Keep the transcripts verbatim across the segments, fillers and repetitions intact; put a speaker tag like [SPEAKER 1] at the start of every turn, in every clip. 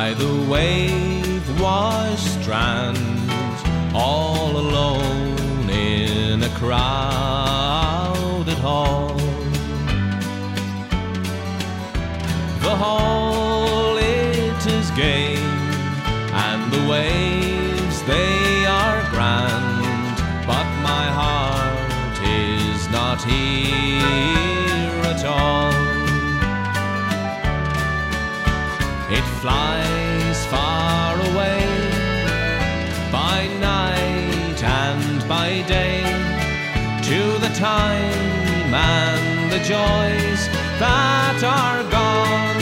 [SPEAKER 1] by the wave-washed strand, all alone in a crowded hall. The hall, it is gay, and the waves, they are grand, but my heart is not here at all. It flies far away by night and by day, to the time and the joys that are gone.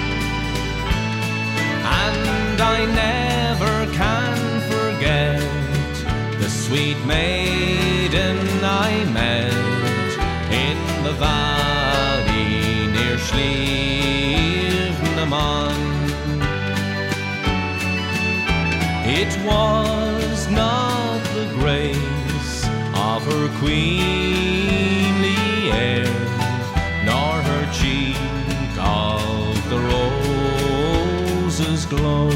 [SPEAKER 1] And I never can forget the sweet maiden I met in the valley near Slievenamon. It was not the grace of her queenly air, nor her cheek of the rose's glow,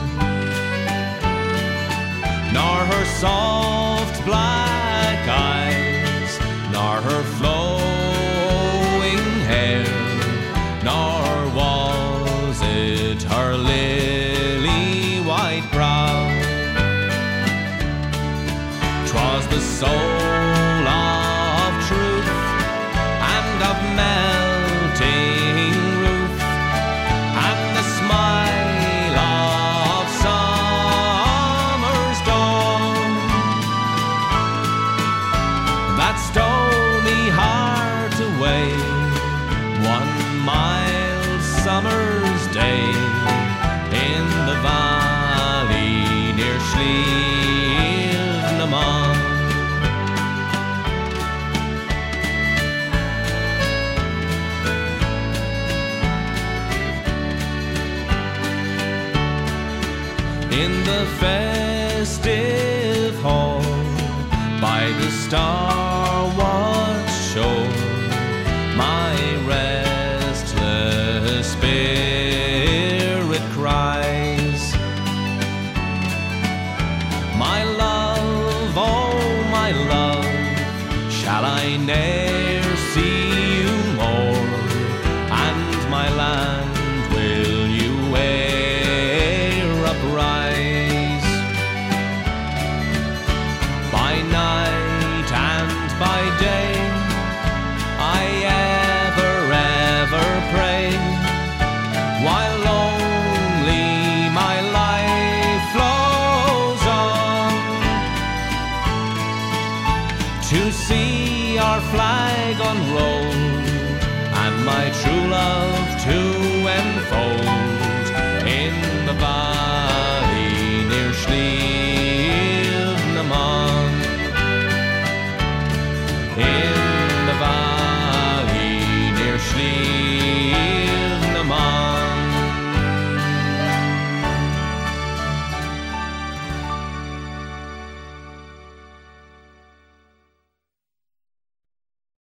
[SPEAKER 1] nor her soft black eyes, nor her flowing hair, nor was it her lily white brow. 'Twas the soul of truth and of melting ruth, and the smile of summer's dawn, that stole me heart away one mild summer's day in the valley near Slievenamon. In the festive hall by the star-watched shore, my restless spirit cries, my love, oh my love, shall I ne'er see you more, and my land will you e'er uprise? By night and by day I ever, ever pray, while lonely my life flows on, to see our flag unrolled and my true love to enfold in the valley near Slievenamon. In the valley near Slievenamon.